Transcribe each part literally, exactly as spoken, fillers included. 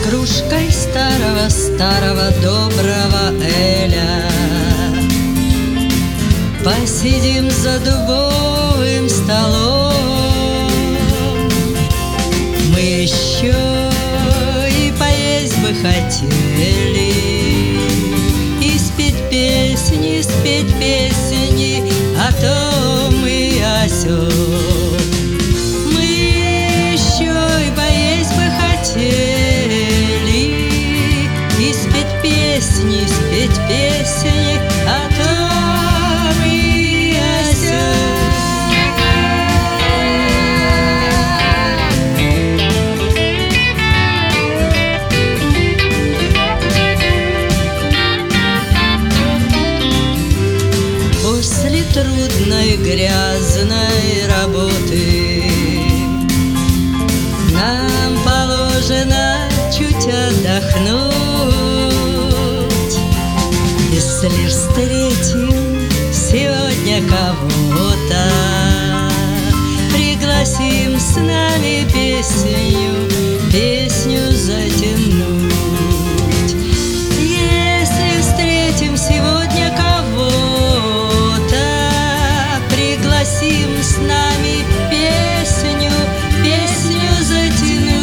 кружкой старого-старого доброго эля посидим за дубовым столом. Мы еще и поесть бы хотели, и спеть песни, спеть песни о том и о сём. Мы еще и поесть бы хотели, и спеть песни, спеть песни о том и о сём. После трудной грязной работы нам положено чуть отдохнуть. Если встретим сегодня кого-то, пригласим с нами песню, песню затянуть. Если встретим сегодня кого-то, пригласим с нами песню, песню затянуть.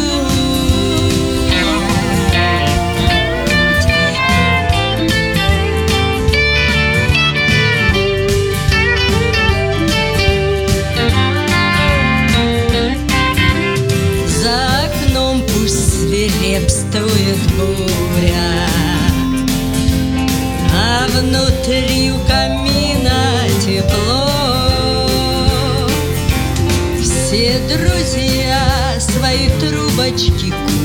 За окном пусть свирепствует буря, а внутри у камина тепло. Все друзья свои трубочки курят,